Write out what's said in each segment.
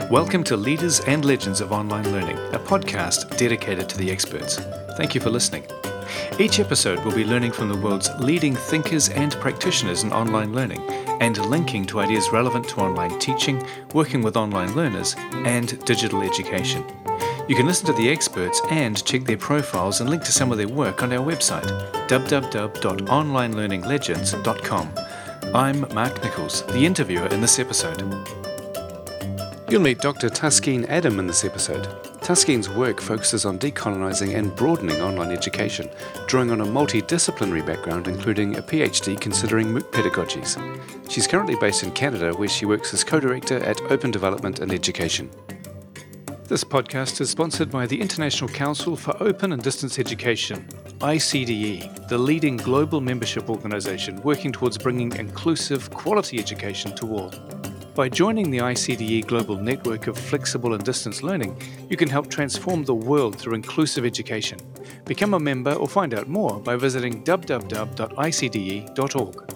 Welcome to Leaders and Legends of Online Learning, a podcast dedicated to the experts. Thank you for listening. Each episode will be learning from the world's leading thinkers and practitioners in online learning and linking to ideas relevant to online teaching, working with online learners, and digital education. You can listen to the experts and check their profiles and link to some of their work on our website, www.onlinelearninglegends.com. I'm Mark Nichols, the interviewer in this episode. You'll meet Dr. Taskeen Adam in this episode. Taskeen's work focuses on decolonising and broadening online education, drawing on a multidisciplinary background including a PhD considering MOOC pedagogies. She's currently based in Canada where she works as co-director at Open Development and Education. This podcast is sponsored by the International Council for Open and Distance Education, ICDE, the leading global membership organisation working towards bringing inclusive, quality education to all. By joining the ICDE global network of flexible and distance learning, you can help transform the world through inclusive education. Become a member or find out more by visiting www.icde.org.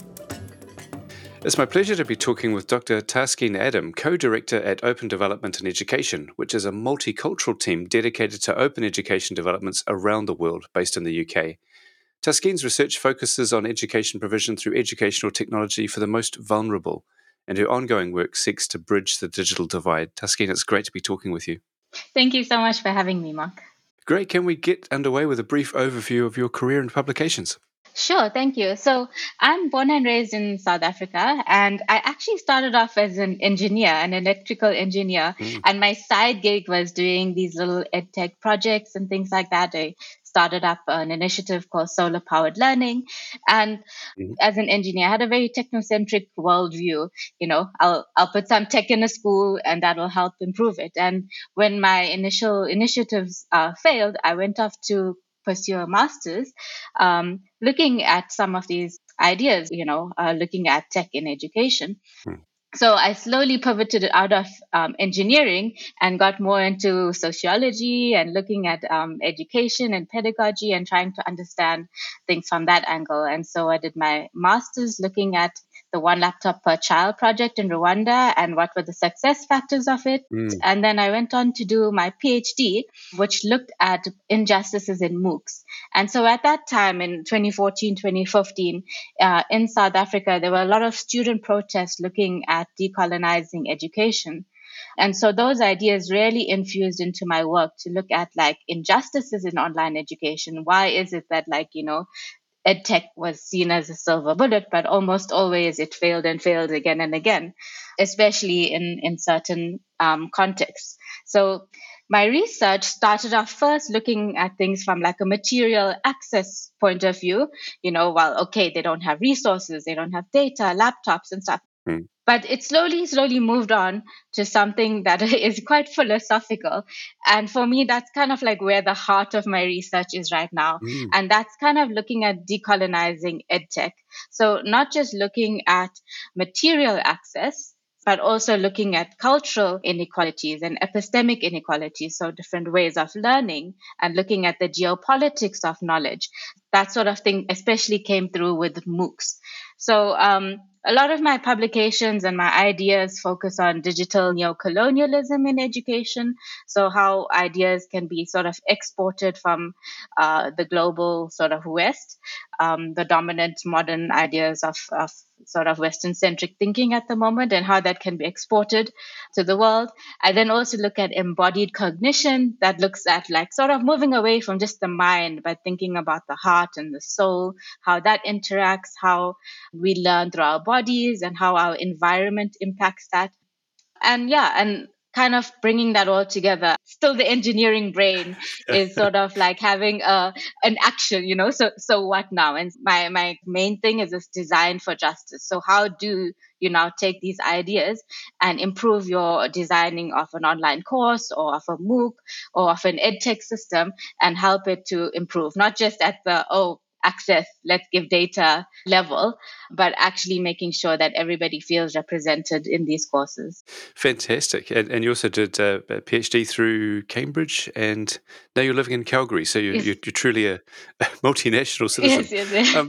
It's my pleasure to be talking with Dr. Taskeen Adam, co-director at Open Development and Education, which is a multicultural team dedicated to open education developments around the world, based in the UK. Taskeen's research focuses on education provision through educational technology for the most vulnerable, and her ongoing work seeks to bridge the digital divide. Taskeen, it's great to be talking with you. Thank you so much for having me, Mark. Great. Can we get underway with a brief overview of your career and publications? Sure, thank you. So I'm born and raised in South Africa, and I actually started off as an engineer, an electrical engineer, and my side gig was doing these little edtech projects and things like that. I started up an initiative called Solar Powered Learning, and as an engineer, I had a very technocentric worldview. You know, I'll put some tech in a school, and that will help improve it. And when my initial initiatives failed, I went off to pursue a master's, looking at some of these ideas, looking at tech in education. So I slowly pivoted out of engineering and got more into sociology and looking at education and pedagogy and trying to understand things from that angle. And so I did my master's looking at the One Laptop Per Child project in Rwanda and what were the success factors of it. And then I went on to do my PhD, which looked at injustices in MOOCs. And so at that time in 2014, 2015, in South Africa, there were a lot of student protests looking at decolonizing education. And so those ideas really infused into my work to look at injustices in online education. Why is it that EdTech was seen as a silver bullet, but almost always it failed and failed again and again, especially in certain contexts. So my research started off first looking at things from a material access point of view. They don't have resources, they don't have data, laptops and stuff. But it slowly moved on to something that is quite philosophical. And for me, that's kind of where the heart of my research is right now. And that's kind of looking at decolonizing EdTech. So not just looking at material access, but also looking at cultural inequalities and epistemic inequalities, so different ways of learning, and looking at the geopolitics of knowledge. That sort of thing especially came through with MOOCs. So a lot of my publications and my ideas focus on digital neocolonialism in education. So how ideas can be sort of exported from the global sort of West, the dominant modern ideas of sort of Western-centric thinking at the moment, and how that can be exported to the world. I then also look at embodied cognition that looks at sort of moving away from just the mind, but thinking about the heart and the soul, how that interacts, how we learn through our bodies and how our environment impacts that. And kind of bringing that all together. Still the engineering brain is sort of having an action, so what now? And my main thing is this design for justice. So how do you now take these ideas and improve your designing of an online course or of a MOOC or of an EdTech system and help it to improve, not just at the, access, let's give data level, but actually making sure that everybody feels represented in these courses. Fantastic. And you also did a PhD through Cambridge, and now you're living in Calgary, so you're truly a multinational citizen. Yes.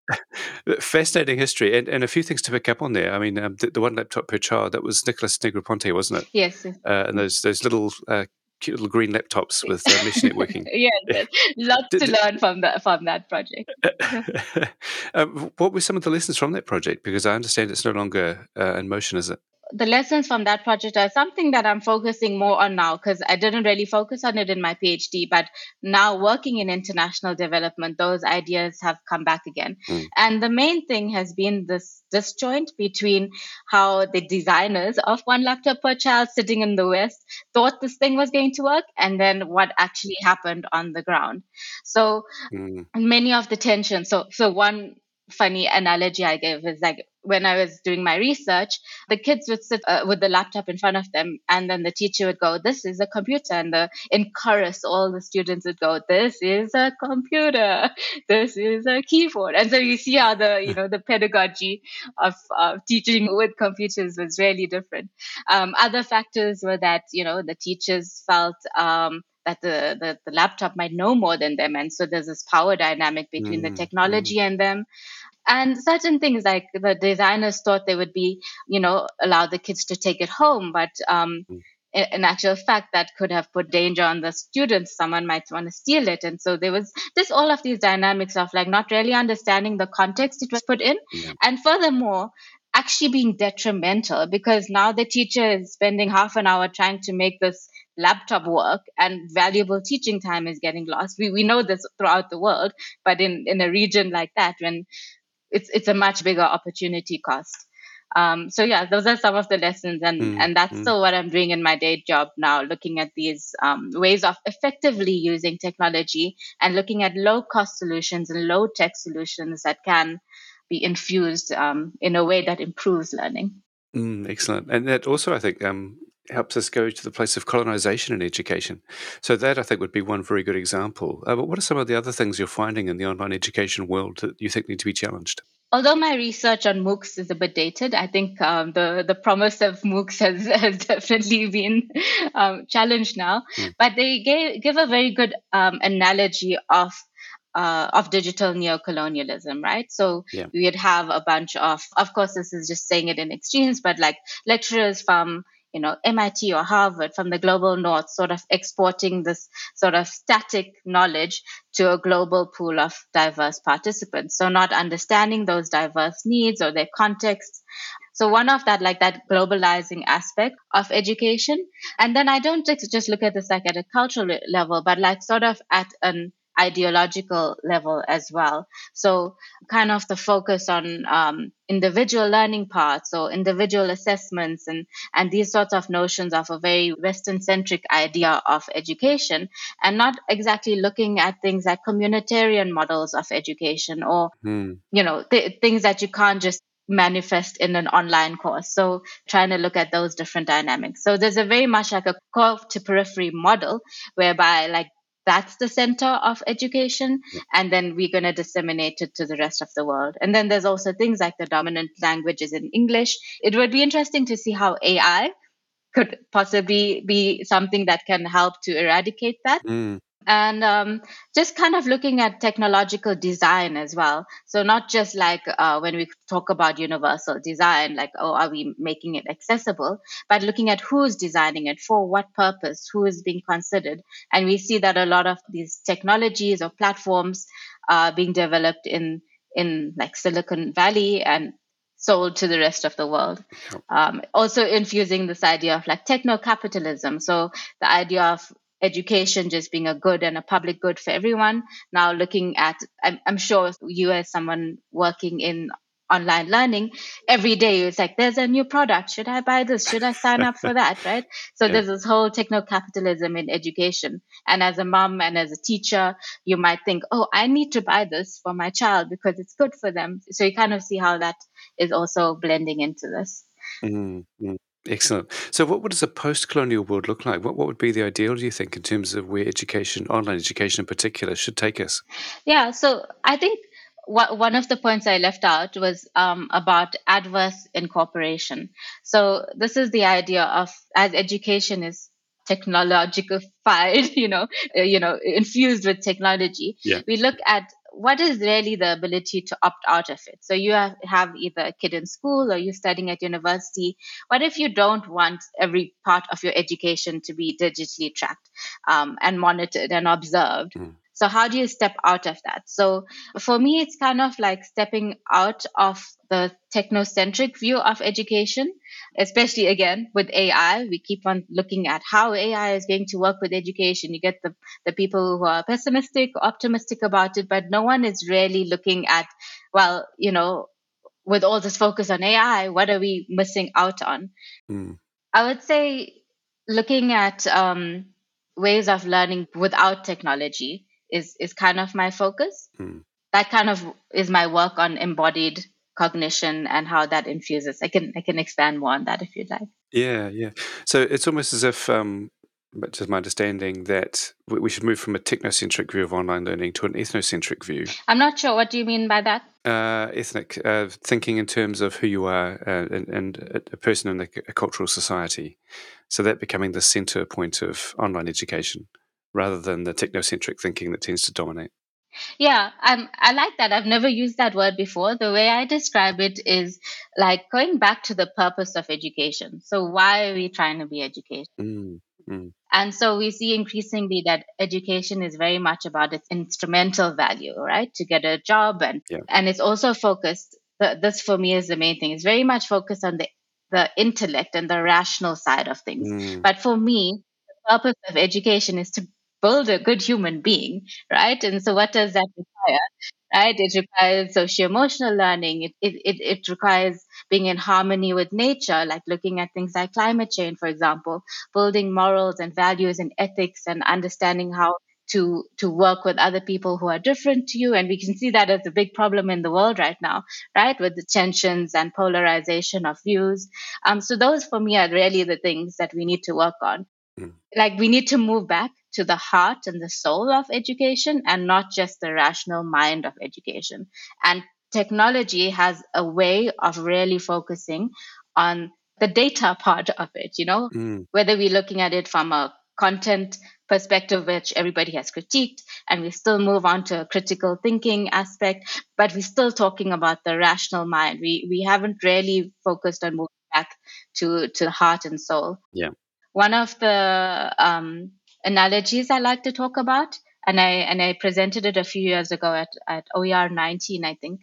Fascinating history, and a few things to pick up on there. I mean, the one laptop per child, that was Nicholas Negroponte, wasn't it? Yes. And those little cute little green laptops with mesh networking. Yes, lots to learn from that project. What were some of the lessons from that project? Because I understand it's no longer in motion, is it? The lessons from that project are something that I'm focusing more on now, because I didn't really focus on it in my PhD. But now working in international development, those ideas have come back again. And the main thing has been this disjoint between how the designers of one laptop per child sitting in the West thought this thing was going to work, and then what actually happened on the ground. So many of the tensions. So one funny analogy I gave is like, when I was doing my research, the kids would sit with the laptop in front of them, and then the teacher would go, "This is a computer," and in chorus, all the students would go, "This is a computer. This is a keyboard." And so you see how the pedagogy of teaching with computers was really different. Other factors were that the teachers felt that the laptop might know more than them, and so there's this power dynamic between the technology and them. And certain things like the designers thought they would be, allow the kids to take it home, but in actual fact, that could have put danger on the students. Someone might want to steal it. And so there was just all of these dynamics of like not really understanding the context it was put in. And furthermore, actually being detrimental, because now the teacher is spending half an hour trying to make this laptop work, and valuable teaching time is getting lost. We know this throughout the world, but in a region like that, when it's a much bigger opportunity cost. So yeah, those are some of the lessons, and that's still what I'm doing in my day job now, looking at these ways of effectively using technology and looking at low cost solutions and low tech solutions that can be infused in a way that improves learning. Excellent. And that also, I think, helps us go to the place of colonization in education. So that, I think, would be one very good example. But what are some of the other things you're finding in the online education world that you think need to be challenged? Although my research on MOOCs is a bit dated, I think the promise of MOOCs has definitely been challenged now. But they give a very good analogy of digital neocolonialism, right? So we'd have a bunch of course, this is just saying it in extremes, but like lecturers from MIT or Harvard from the global north, sort of exporting this sort of static knowledge to a global pool of diverse participants. So not understanding those diverse needs or their contexts. So one of that, like that globalizing aspect of education. And then I don't just look at this like at a cultural level, but like sort of at an ideological level as well. So kind of the focus on individual learning paths or individual assessments and these sorts of notions of a very Western-centric idea of education, and not exactly looking at things like communitarian models of education or, things that you can't just manifest in an online course. So trying to look at those different dynamics. So there's a very much like a core to periphery model whereby like that's the center of education, and then we're going to disseminate it to the rest of the world. And then there's also things like the dominant languages in English. It would be interesting to see how AI could possibly be something that can help to eradicate that. And just kind of looking at technological design as well. So not just like when we talk about universal design, like, are we making it accessible? But looking at who's designing it, for what purpose, who is being considered. And we see that a lot of these technologies or platforms are being developed in like Silicon Valley and sold to the rest of the world. Also infusing this idea of like techno-capitalism. So the idea of education just being a good and a public good for everyone. Now looking at, I'm sure you as someone working in online learning, every day it's like, there's a new product. Should I buy this? Should I sign up for that? Right? So there's this whole techno-capitalism in education. And as a mom and as a teacher, you might think, I need to buy this for my child because it's good for them. So you kind of see how that is also blending into this. Excellent. So what does a post-colonial world look like? What would be the ideal, do you think, in terms of where education, online education in particular, should take us? Yeah, so I think one of the points I left out was about adverse incorporation. So this is the idea of, as education is technological-fied, infused with technology, we look at what is really the ability to opt out of it? So you have either a kid in school or you're studying at university. What if you don't want every part of your education to be digitally tracked and monitored and observed? Mm. So how do you step out of that? So for me, it's kind of like stepping out of the technocentric view of education, especially again with AI. We keep on looking at how AI is going to work with education. You get the people who are pessimistic, optimistic about it, but no one is really looking at, well, with all this focus on AI, what are we missing out on? Mm. I would say looking at ways of learning without technology is kind of my focus. Mm. That kind of is my work on embodied cognition and how that infuses. I can expand more on that if you'd like. Yeah, yeah. So it's almost as if, but just my understanding, that we should move from a technocentric view of online learning to an ethnocentric view. I'm not sure what do you mean by that. Ethnic thinking in terms of who you are and a person in a cultural society. So that becoming the center point of online education rather than the technocentric thinking that tends to dominate. Yeah, I like that. I've never used that word before. The way I describe it is like going back to the purpose of education. So why are we trying to be educated? Mm, mm, And so we see increasingly that education is very much about its instrumental value, right? To get a job, yeah. and it's also focused. This for me is the main thing. It's very much focused on the intellect and the rational side of things. Mm, But for me, the purpose of education is to build a good human being, right? And so what does that require? Right? It requires socio-emotional learning. It requires being in harmony with nature, like looking at things like climate change, for example, building morals and values and ethics and understanding how to work with other people who are different to you. And we can see that as a big problem in the world right now, right? With the tensions and polarization of views. So those for me are really the things that we need to work on. mm, Like we need to move back to the heart and the soul of education and not just the rational mind of education. And technology has a way of really focusing on the data part of it, mm, whether we're looking at it from a content perspective, which everybody has critiqued, and we still move on to a critical thinking aspect, but we're still talking about the rational mind. We haven't really focused on moving back to the heart and soul. yeah. One of the analogies I like to talk about, and I presented it a few years ago at OER 19, I think,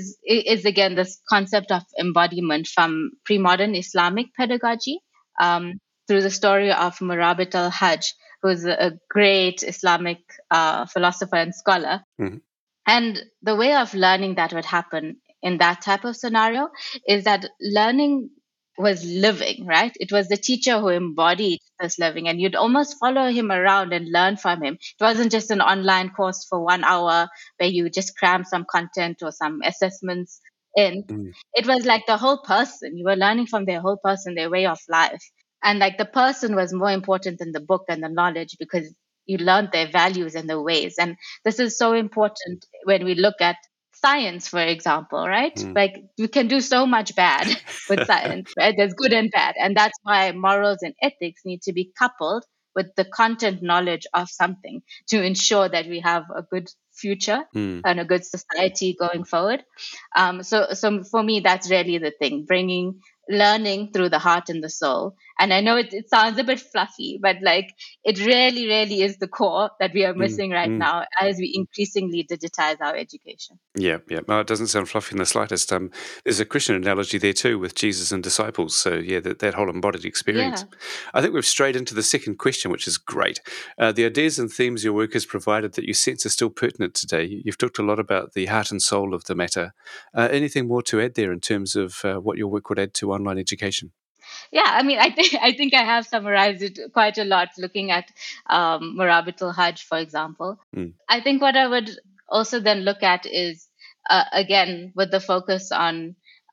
is again this concept of embodiment from pre-modern Islamic pedagogy, through the story of Murabit al-Hajj, who's a great Islamic philosopher and scholar. Mhm. And the way of learning that would happen in that type of scenario is that learning was living, right? It was the teacher who embodied this living, and you'd almost follow him around and learn from him. It wasn't just an online course for 1 hour where you just cram some content or some assessments in. Mm, It was like the whole person. You were learning from their whole person, their way of life. And like the person was more important than the book and the knowledge because you learned their values and their ways. And this is so important when we look at science, for example, right? mm. Like we can do so much bad with science, right? There's good and bad. And that's why morals and ethics need to be coupled with the content knowledge of something to ensure that we have a good future Mm. and a good society going forward. So for me, that's really the thing, bringing learning through the heart and the soul. And I know it sounds a bit fluffy, but like it really, really is the core that we are Mm, missing right mm. now as we increasingly digitize our education. Yeah, yeah. No, it doesn't sound fluffy in the slightest. There's a Christian analogy there too with Jesus and disciples. So yeah, that whole embodied experience. Yeah. I think we've strayed into the second question, which is great. The ideas and themes your work has provided that you sense are still pertinent today. You've talked a lot about the heart and soul of the matter. Anything more to add there in terms of what your work would add to online education? Yeah, I mean, I think I have summarized it quite a lot looking at Murabit al-Hajj, for example. Mm, I think what I would also then look at is, again, with the focus on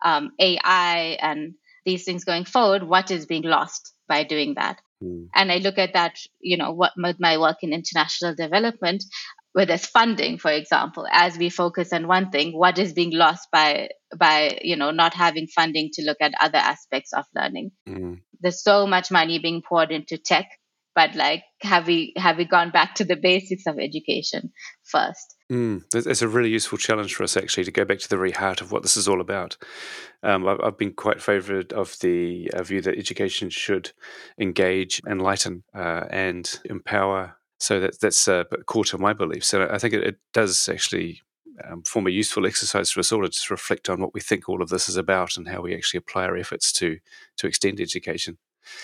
AI and these things going forward, what is being lost by doing that? mm, And I look at that, what with my work in international development, where there's funding, for example, as we focus on one thing, what is being lost by not having funding to look at other aspects of learning. mm. There's so much money being poured into tech, but like have we gone back to the basics of education first? It's a really useful challenge for us, actually, to go back to the very heart of what this is all about. I've been quite favoured of the view that education should engage, enlighten, and empower. So that's core to my beliefs. And I think it does actually form a useful exercise for us all to just reflect on what we think all of this is about and how we actually apply our efforts to extend education.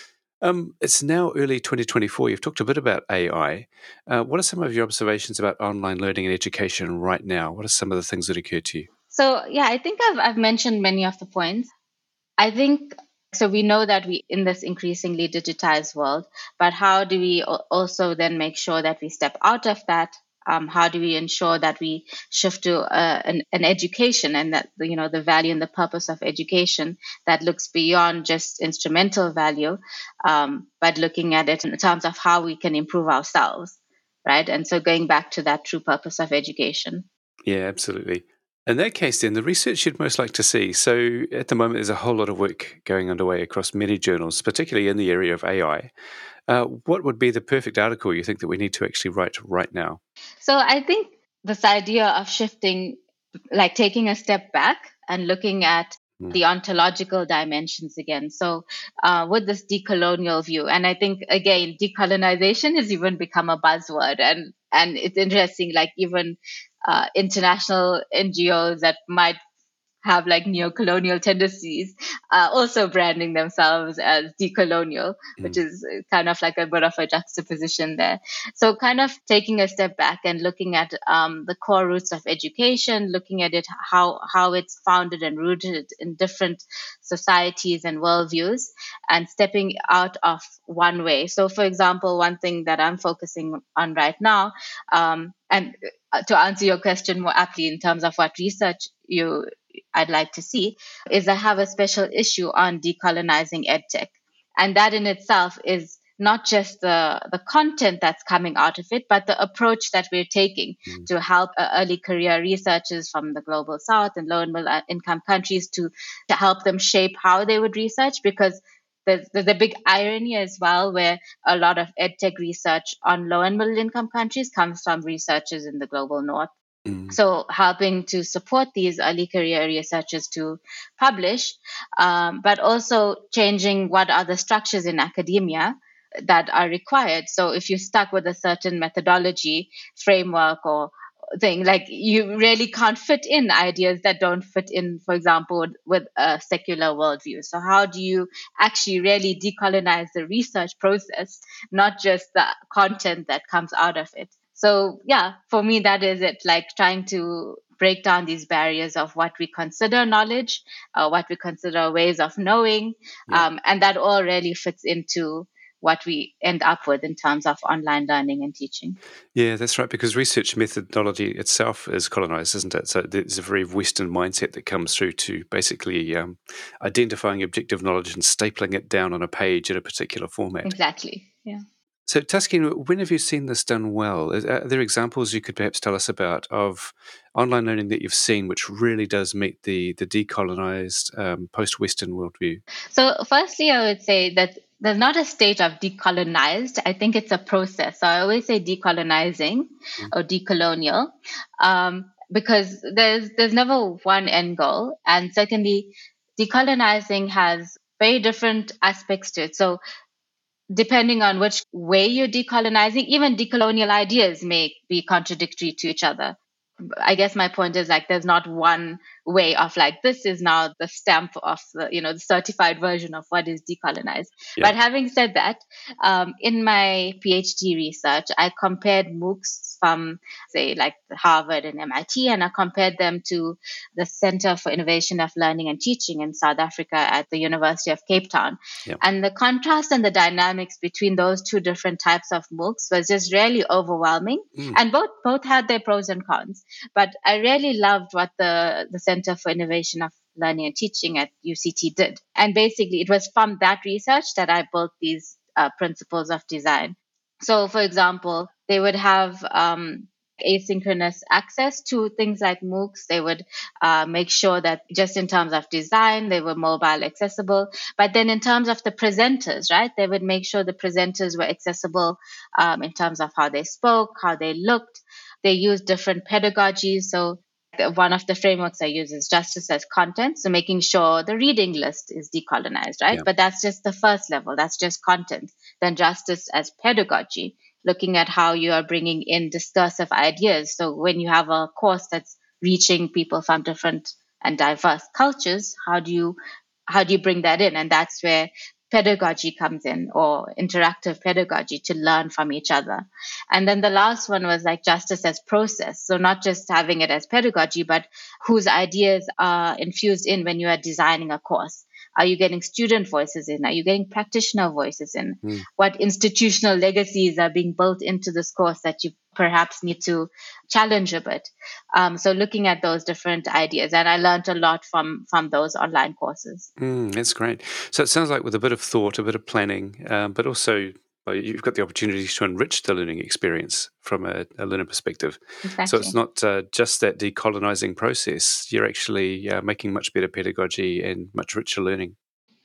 It's now early 2024. You've talked a bit about AI. What are some of your observations about online learning and education right now? What are some of the things that occur to you? So yeah, I think I've mentioned many of the points. I think so. We know that we in this increasingly digitized world, but how do we also then make sure that we step out of that? How do we ensure that we shift to an education, and that the value and the purpose of education that looks beyond just instrumental value, but looking at it in terms of how we can improve ourselves, right? And so going back to that true purpose of education. Yeah, absolutely. In that case, then, the research you'd most like to see. So, at the moment, there's a whole lot of work going underway across many journals, particularly in the area of AI. What would be the perfect article you think that we need to actually write right now? So I think this idea of shifting, like taking a step back and looking at Mm. the ontological dimensions again. So with this decolonial view, and I think again, decolonization has even become a buzzword, and it's interesting, like even international NGOs that might have like neo-colonial tendencies, also branding themselves as decolonial, which Mm. is kind of like a bit of a juxtaposition there. So kind of taking a step back and looking at the core roots of education, looking at it, how it's founded and rooted in different societies and worldviews, and stepping out of one way. So for example, one thing that I'm focusing on right now, and to answer your question more aptly in terms of what research I'd like to see, is I have a special issue on decolonizing edtech. And that in itself is not just the content that's coming out of it, but the approach that we're taking Mm. to help early career researchers from the global south and low and middle income countries to help them shape how they would research. Because there's a big irony as well, where a lot of edtech research on low and middle income countries comes from researchers in the global north. Mm. So helping to support these early career researchers to publish, but also changing what are the structures in academia that are required. So if you're stuck with a certain methodology, framework, or thing, like you really can't fit in ideas that don't fit in, for example, with a secular worldview. So how do you actually really decolonize the research process, not just the content that comes out of it? So yeah, for me, that is it, like trying to break down these barriers of what we consider knowledge, what we consider ways of knowing, Yeah. and that all really fits into what we end up with in terms of online learning and teaching. Yeah, that's right, because research methodology itself is colonized, isn't it? So there's a very Western mindset that comes through to basically identifying objective knowledge and stapling it down on a page in a particular format. Exactly. Yeah. So, Tuskin, when have you seen this done well? Are there examples you could perhaps tell us about of online learning that you've seen which really does meet the decolonized post-Western worldview? So, firstly, I would say that there's not a state of decolonized. I think it's a process. So, I always say decolonizing Mm. or decolonial, because there's never one end goal. And secondly, decolonizing has very different aspects to it. So, depending on which way you're decolonizing, even decolonial ideas may be contradictory to each other. I guess my point is, like, there's not one way of like, this is now the stamp of the certified version of what is decolonized. Yeah. But having said that, in my PhD research, I compared MOOCs from, say, like Harvard and MIT, and I compared them to the Center for Innovation of Learning and Teaching in South Africa at the University of Cape Town. Yeah. And the contrast and the dynamics between those two different types of MOOCs was just really overwhelming. Mm. And both had their pros and cons. But I really loved what the Center for Innovation of Learning and Teaching at UCT did. And basically, it was from that research that I built these principles of design. So, for example, they would have asynchronous access to things like MOOCs. They would make sure that just in terms of design, they were mobile accessible. But then in terms of the presenters, right, they would make sure the presenters were accessible in terms of how they spoke, how they looked. They use different pedagogies. So one of the frameworks I use is justice as content. So making sure the reading list is decolonized, right? Yeah. But that's just the first level. That's just content. Then justice as pedagogy, looking at how you are bringing in discursive ideas. So when you have a course that's reaching people from different and diverse cultures, how do you bring that in? And that's where pedagogy comes in, or interactive pedagogy, to learn from each other. And then the last one was like justice as process. So not just having it as pedagogy, but whose ideas are infused in when you are designing a course. Are you getting student voices in? Are you getting practitioner voices in? Mm. What institutional legacies are being built into this course that you perhaps need to challenge a bit? So looking at those different ideas, and I learned a lot from those online courses. That's great. So it sounds like with a bit of thought, a bit of planning, but also you've got the opportunities to enrich the learning experience from a learner perspective. So it's Exactly. not just that decolonizing process. You're actually making much better pedagogy and much richer learning.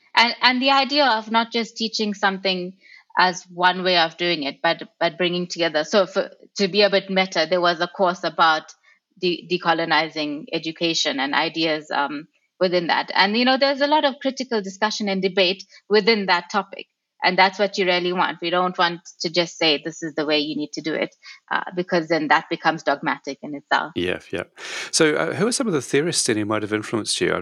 And the idea of not just teaching something as one way of doing it, but bringing together. So to be a bit meta, there was a course about decolonizing education and ideas within that. And there's a lot of critical discussion and debate within that topic. And that's what you really want. We don't want to just say this is the way you need to do it, because then that becomes dogmatic in itself. Yeah, yeah. So who are some of the theorists then who might have influenced you?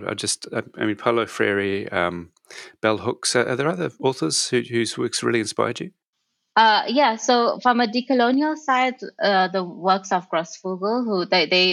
I mean, Paulo Freire, Bell Hooks. Are there other authors whose works really inspired you? Yeah, so from a decolonial side, the works of Grossfugel, who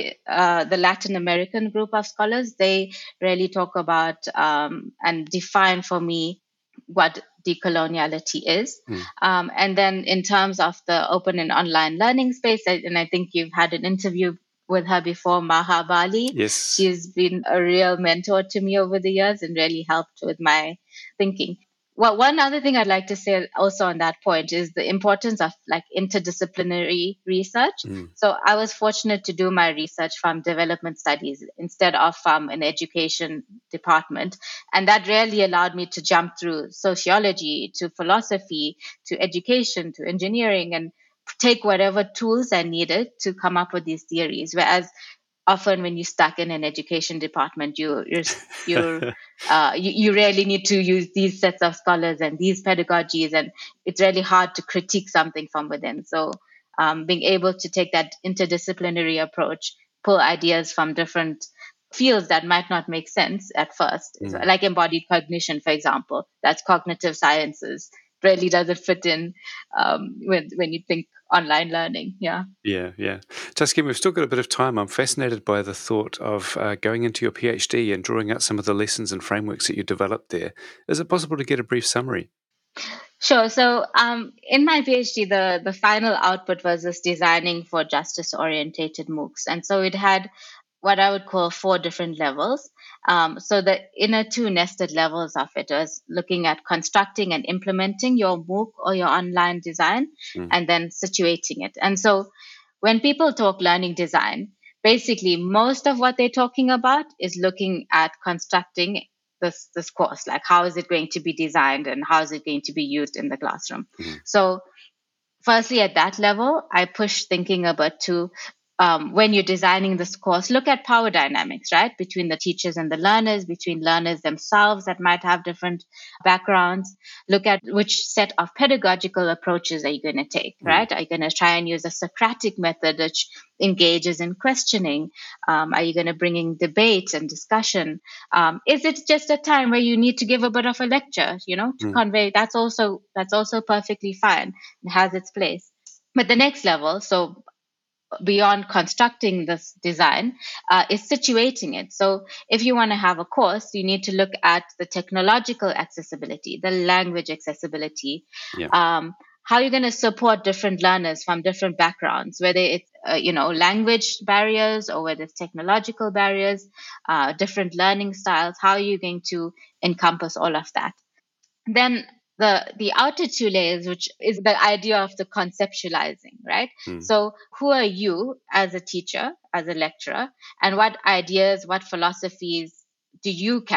the Latin American group of scholars, they really talk about and define for me what decoloniality is. Mm. And then in terms of the open and online learning space, and I think you've had an interview with her before, Maha Bali. Yes. She's been a real mentor to me over the years and really helped with my thinking. Well, one other thing I'd like to say also on that point is the importance of like interdisciplinary research. Mm. So I was fortunate to do my research from development studies instead of from an education department. And that really allowed me to jump through sociology to philosophy to education to engineering and take whatever tools I needed to come up with these theories. Whereas often when you're stuck in an education department, you really need to use these sets of scholars and these pedagogies, and it's really hard to critique something from within. So being able to take that interdisciplinary approach, pull ideas from different fields that might not make sense at first, Mm. like embodied cognition, for example, that's cognitive sciences, really doesn't fit in when you think online learning. Yeah. Yeah, yeah. Tuskin, we've still got a bit of time. I'm fascinated by the thought of going into your PhD and drawing out some of the lessons and frameworks that you developed there. Is it possible to get a brief summary? Sure. So, in my PhD, the final output was this designing for justice orientated MOOCs, and so it had what I would call four different levels. So the inner two nested levels of it was looking at constructing and implementing your MOOC or your online design, Mm. and then situating it. And so, when people talk learning design, basically most of what they're talking about is looking at constructing this course, like how is it going to be designed and how is it going to be used in the classroom. Mm. So firstly, at that level, I push thinking about to when you're designing this course, look at power dynamics, right? Between the teachers and the learners, between learners themselves that might have different backgrounds. Look at which set of pedagogical approaches are you going to take, Mm. right? Are you going to try and use a Socratic method which engages in questioning? Are you going to bring in debate and discussion? Is it just a time where you need to give a bit of a lecture, to Mm. convey? That's also perfectly fine. It has its place. But the next level, so beyond constructing this design, is situating it. So if you want to have a course, you need to look at the technological accessibility, the language accessibility, Yeah. how you're going to support different learners from different backgrounds, whether it's language barriers or whether it's technological barriers, different learning styles. How are you going to encompass all of that? Then the outer two layers, which is the idea of the conceptualizing, right? Mm. So who are you as a teacher, as a lecturer, and what ideas, what philosophies do you carry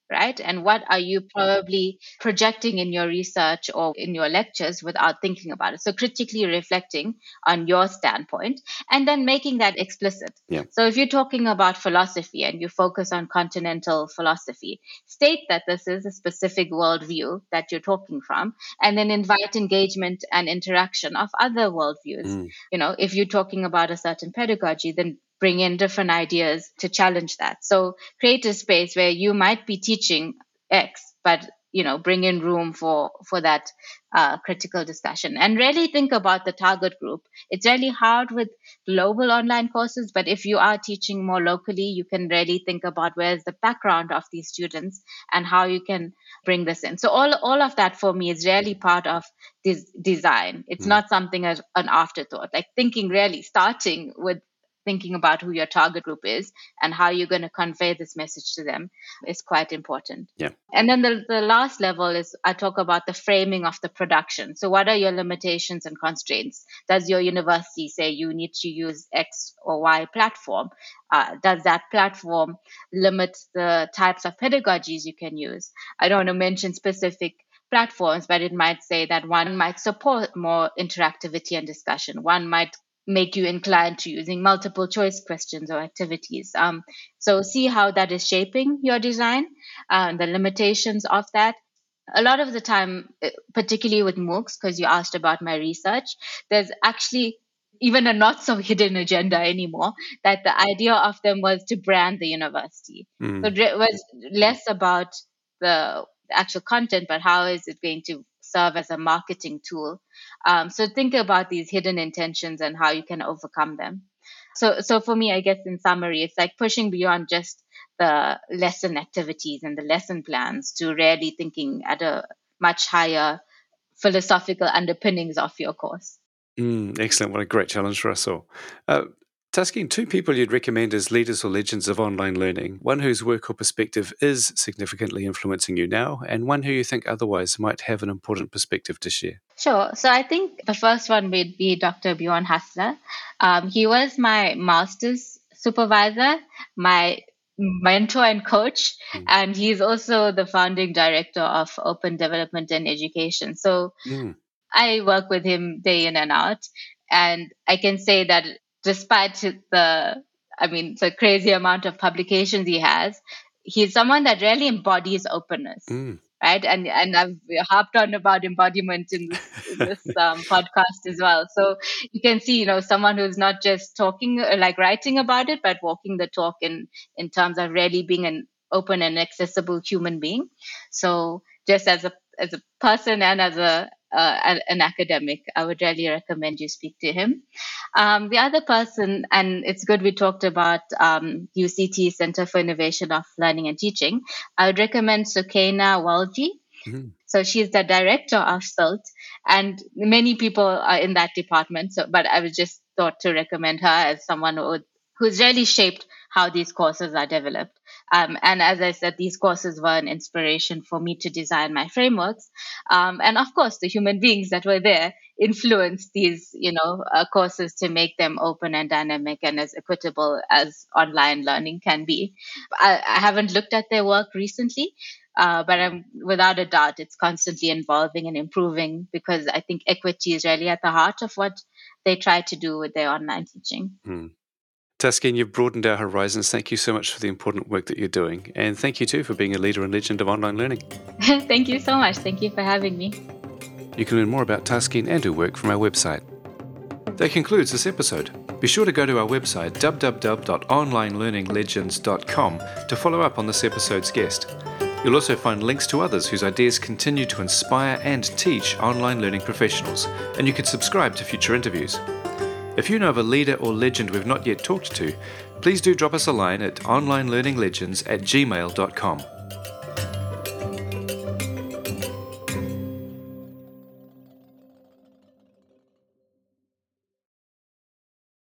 right? And what are you probably projecting in your research or in your lectures without thinking about it? So critically reflecting on your standpoint and then making that explicit. Yeah. So if you're talking about philosophy and you focus on continental philosophy, state that this is a specific worldview that you're talking from, and then invite engagement and interaction of other worldviews. If you're talking about a certain pedagogy, then bring in different ideas to challenge that. So create a space where you might be teaching X, but bring in room for that critical discussion, and really think about the target group. It's really hard with global online courses, but if you are teaching more locally, you can really think about where's the background of these students and how you can bring this in. So all of that for me is really part of this design. It's not something as an afterthought, like thinking really starting with thinking about who your target group is and how you're going to convey this message to them is quite important. Yeah. And then the last level is I talk about the framing of the production. So what are your limitations and constraints? Does your university say you need to use X or Y platform? Does that platform limit the types of pedagogies you can use? I don't want to mention specific platforms, but it might say that one might support more interactivity and discussion. One might make you inclined to using multiple choice questions or activities. So see how that is shaping your design, the limitations of that. A lot of the time, particularly with MOOCs, because you asked about my research, there's actually even a not so hidden agenda anymore, that the idea of them was to brand the university. So it was less about the actual content, but how is it going to serve as a marketing tool. So think about these hidden intentions and how you can overcome them. So for me, I guess in summary, it's like pushing beyond just the lesson activities and the lesson plans to really thinking at a much higher philosophical underpinnings of your course. Excellent. What a great challenge for us all. Taskeen, two people you'd recommend as leaders or legends of online learning, one whose work or perspective is significantly influencing you now, and one who you think otherwise might have an important perspective to share. Sure. So I think the first one would be Dr. Bjorn Hassler. He was my master's supervisor, my mentor and coach, and he's also the founding director of Open Development and Education. So I work with him day in and out, and I can say that despite the crazy amount of publications he has, he's someone that really embodies openness, right? And I've harped on about embodiment in this podcast as well. So you can see, someone who's not just talking, like writing about it, but walking the talk in terms of really being an open and accessible human being. So just as a person and as an academic, I would really recommend you speak to him. The other person, and it's good we talked about UCT Center for Innovation of Learning and Teaching, I would recommend Sukaina Walji. So she's the director of SILT, and many people are in that department. But I was just thought to recommend her as someone who's really shaped how these courses are developed. And as I said, these courses were an inspiration for me to design my frameworks. And of course, the human beings that were there influenced these, courses to make them open and dynamic and as equitable as online learning can be. I haven't looked at their work recently, but without a doubt, it's constantly evolving and improving, because I think equity is really at the heart of what they try to do with their online teaching. Taskeen, you've broadened our horizons. Thank you so much for the important work that you're doing. And thank you too for being a leader and legend of online learning. Thank you so much. Thank you for having me. You can learn more about Taskeen and her work from our website. That concludes this episode. Be sure to go to our website www.onlinelearninglegends.com to follow up on this episode's guest. You'll also find links to others whose ideas continue to inspire and teach online learning professionals, and you can subscribe to future interviews. If you know of a leader or legend we've not yet talked to, please do drop us a line at onlinelearninglegends@gmail.com.